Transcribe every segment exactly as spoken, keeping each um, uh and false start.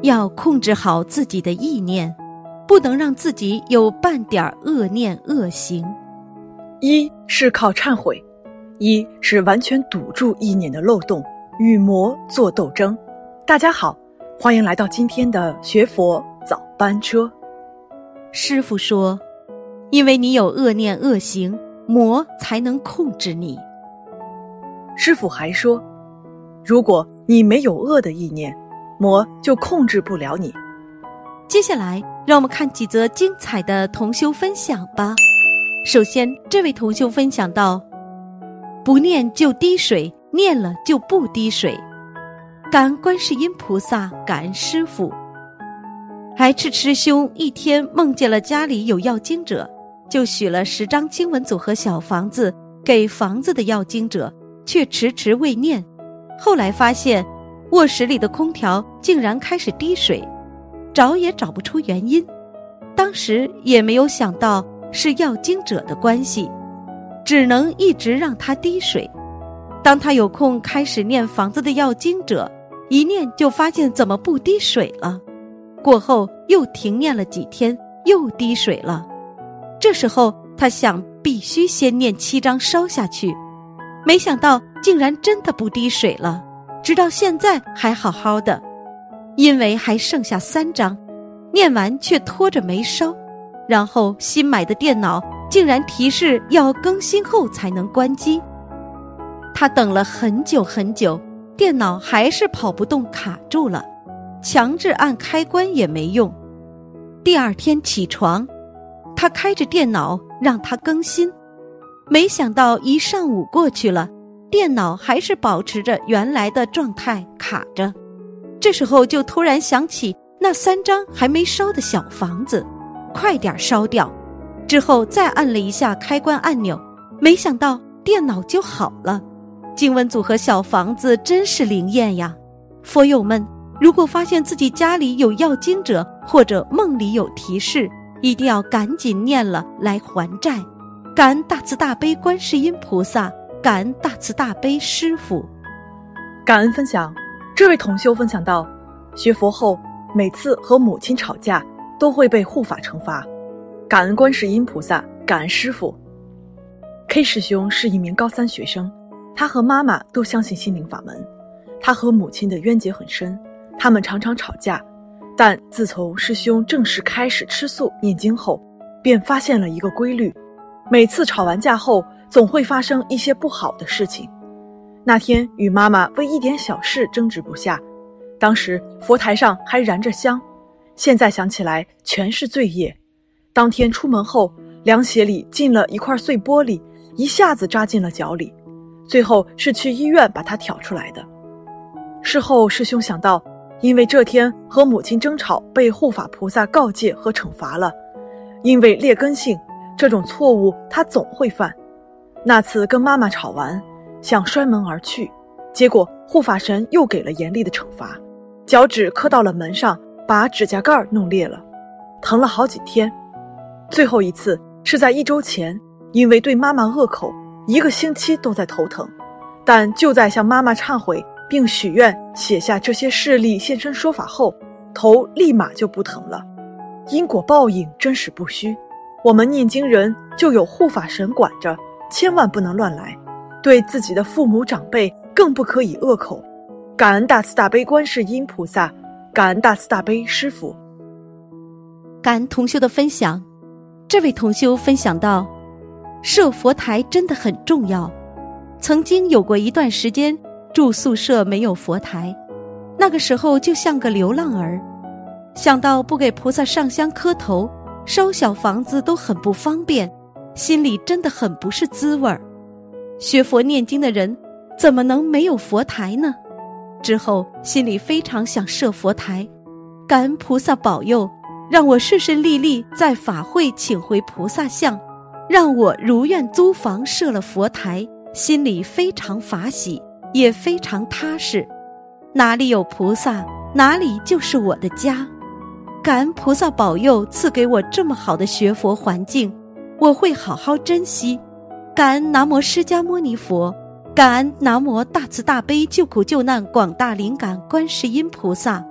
要控制好自己的意念，不能让自己有半点恶念恶行。 一是靠忏悔，一是完全堵住意念的漏洞，与魔做斗争。大家好，欢迎来到今天的学佛早班车。 师父说，因为你有恶念恶行，魔才能控制你。 师父还说，如果你没有恶的意念，魔就控制不了你。 接下来让我们看几则精彩的同修分享吧。首先，这位同修分享到，不念就滴水，念了就不滴水。感恩观世音菩萨，感恩师父。还赤师兄一天梦见了家里有要经者，就许了十张经文组合小房子给房子的要经者，却迟迟未念。后来发现卧室里的空调竟然开始滴水，找也找不出原因。当时也没有想到是要经者的关系，只能一直让它滴水。当他有空开始念房子的要经者，一念就发现怎么不滴水了。过后又停念了几天，又滴水了。这时候他想必须先念七章烧下去，没想到竟然真的不滴水了，直到现在还好好的。因为还剩下三章，念完却拖着没烧，然后新买的电脑竟然提示要更新后才能关机。他等了很久很久，电脑还是跑不动，卡住了，强制按开关也没用。第二天起床，他开着电脑让它更新，没想到一上午过去了，电脑还是保持着原来的状态，卡着。这时候就突然想起那三张还没烧的小房子，快点烧掉。之后再按了一下开关按钮，没想到电脑就好了。经文组合小房子真是灵验呀！佛友们，如果发现自己家里有要经者，或者梦里有提示，一定要赶紧念了来还债。感恩大慈大悲观世音菩萨，感恩大慈大悲师父。 感恩分享，这位同修分享到，学佛后每次和母亲吵架都会被护法惩罚，感恩观世音菩萨，感恩师父。 K 师兄是一名高三学生，他和妈妈都相信心灵法门，他和母亲的冤结很深，他们常常吵架。但自从师兄正式开始吃素念经后，便发现了一个规律，每次吵完架后总会发生一些不好的事情。那天与妈妈为一点小事争执不下，当时佛台上还燃着香，现在想起来全是罪业。当天出门后，凉鞋里进了一块碎玻璃，一下子扎进了脚里，最后是去医院把它挑出来的。事后师兄想到，因为这天和母亲争吵被护法菩萨告诫和惩罚了，因为劣根性，这种错误他总会犯。那次跟妈妈吵完，想摔门而去，结果护法神又给了严厉的惩罚，脚趾磕到了门上，把指甲盖弄裂了，疼了好几天。最后一次是在一周前，因为对妈妈恶口，一个星期都在头疼，但就在向妈妈忏悔并许愿写下这些事例现身说法后，头立马就不疼了。因果报应真是不虚，我们念经人就有护法神管着，千万不能乱来，对自己的父母长辈更不可以恶口。感恩大慈大悲观世音菩萨，感恩大慈大悲师父。 感恩同修的分享。这位同修分享到，设佛台真的很重要。曾经有过一段时间住宿舍没有佛台，那个时候就像个流浪儿，想到不给菩萨上香磕头，烧小房子都很不方便，心里真的很不是滋味儿。学佛念经的人怎么能没有佛台呢？之后心里非常想设佛台，感恩菩萨保佑，让我顺顺利利在法会请回菩萨像，让我如愿租房设了佛台，心里非常法喜，也非常踏实。哪里有菩萨，哪里就是我的家。感恩菩萨保佑赐给我这么好的学佛环境，我会好好珍惜。感恩南无释迦牟尼佛，感恩南无大慈大悲救苦救难广大灵感观世音菩萨，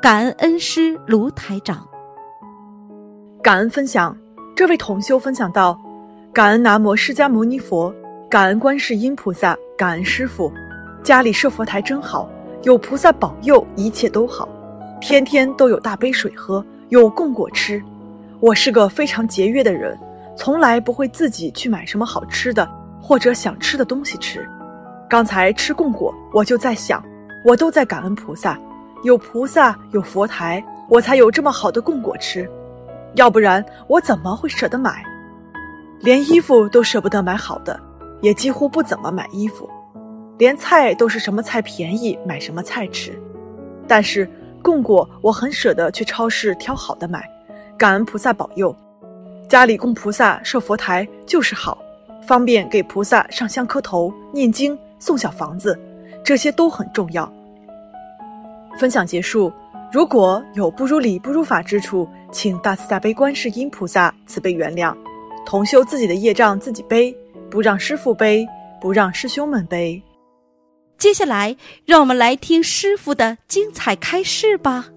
感恩恩师卢台长。 感恩分享，这位同修分享到：感恩南无释迦牟尼佛，感恩观世音菩萨，感恩师父，家里设佛台真好，有菩萨保佑，一切都好，天天都有大杯水喝，有供果吃。我是个非常节约的人，从来不会自己去买什么好吃的或者想吃的东西吃。刚才吃供果，我就在想，我都在感恩菩萨，有菩萨有佛台，我才有这么好的供果吃，要不然我怎么会舍得买？连衣服都舍不得买好的，也几乎不怎么买衣服，连菜都是什么菜便宜买什么菜吃。但是供果我很舍得去超市挑好的买，感恩菩萨保佑。家里供菩萨设佛台就是好，方便给菩萨上香磕头念经送小房子，这些都很重要。分享结束，如果有不如理不如法之处，请大慈大悲观世音菩萨慈悲原谅。同修自己的业障自己背，不让师父背，不让师兄们背。 接下来让我们来听师父的精彩开示吧。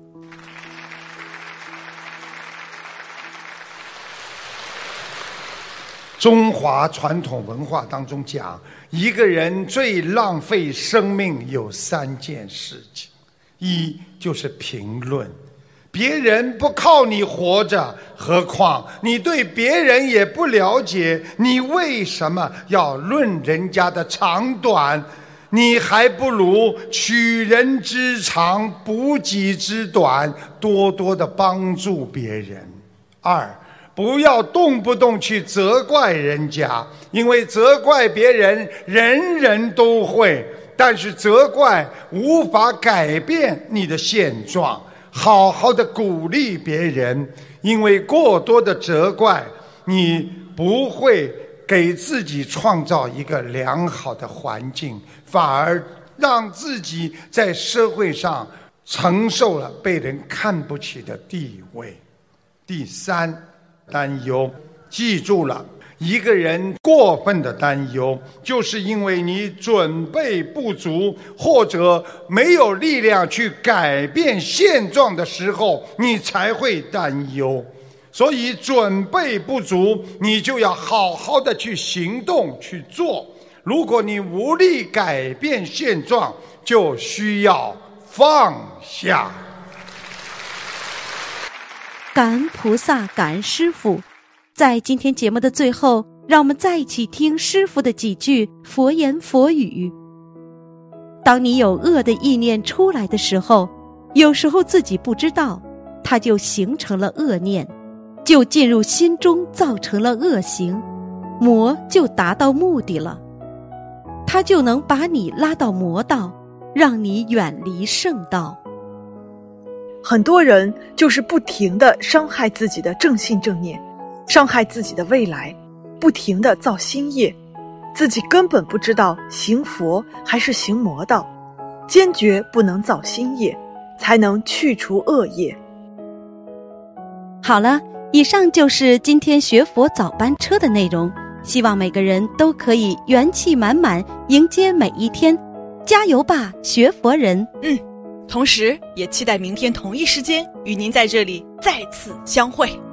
中华传统文化当中讲，一个人最浪费生命有三件事情，一就是评论，别人不靠你活着，何况你对别人也不了解，你为什么要论人家的长短？你还不如取人之长，补己之短，多多的帮助别人。二，不要动不动去责怪人家，因为责怪别人人人都会，但是责怪无法改变你的现状。好好的鼓励别人，因为过多的责怪，你不会给自己创造一个良好的环境，反而让自己在社会上承受了被人看不起的地位。第三，担忧，记住了，一个人过分的担忧，就是因为你准备不足，或者没有力量去改变现状的时候，你才会担忧。所以准备不足，你就要好好的去行动去做。如果你无力改变现状，就需要放下。 感恩菩萨，感恩师父。在今天节目的最后，让我们再一起听师父的几句佛言佛语。当你有恶的意念出来的时候，有时候自己不知道，它就形成了恶念，就进入心中，造成了恶行，魔就达到目的了，它就能把你拉到魔道，让你远离圣道。 很多人就是不停地伤害自己的正信正念，伤害自己的未来，不停地造新业，自己根本不知道行佛还是行魔道，坚决不能造新业，才能去除恶业。 好了，以上就是今天学佛早班车的内容，希望每个人都可以元气满满迎接每一天，加油吧，学佛人。 嗯，同时也期待明天同一时间与您在这里再次相会。